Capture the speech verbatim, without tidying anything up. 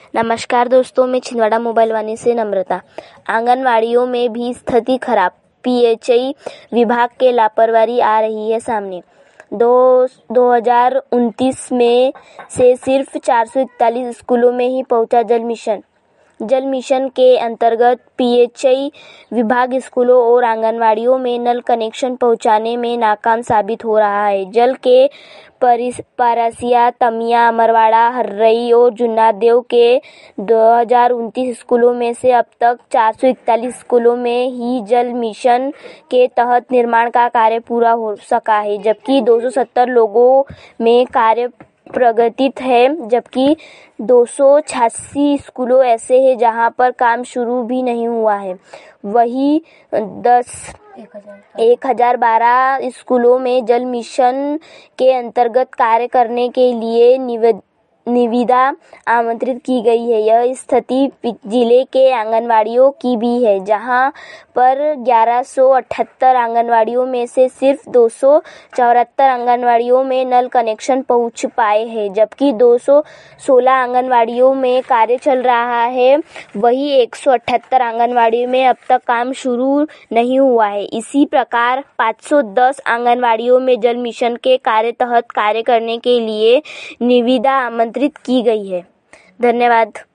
नमस्कार दोस्तों, मैं छिंदवाड़ा मोबाइल वाणी से नम्रता। आंगनवाड़ियों में भी स्थिति खराब, पीएचई विभाग के लापरवाही आ रही है सामने। दो दो हजार उनतीस में से सिर्फ चार सौ इकतालीस स्कूलों में ही पहुंचा जल मिशन। जल मिशन के अंतर्गत पीएचई विभाग स्कूलों और आंगनवाड़ियों में नल कनेक्शन पहुंचाने में नाकाम साबित हो रहा है। जल के पारसिया, तमिया, अमरवाड़ा, हर्रई और जुन्नादेव के दो हजार उनतीस स्कूलों में से अब तक चार सौ इकतालीस स्कूलों में ही जल मिशन के तहत निर्माण का कार्य पूरा हो सका है, जबकि दो सौ सत्तर लोगों में कार्य प्रगतित है, जबकि दो सौ छियासी स्कूलों ऐसे हैं जहां पर काम शुरू भी नहीं हुआ है। वहीं दस एक हजार बारह स्कूलों में जल मिशन के अंतर्गत कार्य करने के लिए निवेद निविदा आमंत्रित की गई है। यह स्थिति जिले के आंगनवाड़ियों की भी है, जहां पर ग्यारह सौ अठहत्तर आंगनवाड़ियों में से सिर्फ दो सौ चौहत्तर आंगनवाड़ियों में नल कनेक्शन पहुंच पाए हैं, जबकि दो सौ सोलह आंगनवाड़ियों में कार्य चल रहा है। वहीं एक सौ अठहत्तर आंगनवाड़ियों में अब तक काम शुरू नहीं हुआ है। इसी प्रकार पाँच सौ दस आंगनवाड़ियों में जल मिशन के कार्य तहत कार्य करने के लिए निविदा आमंत्रित की गई है। धन्यवाद।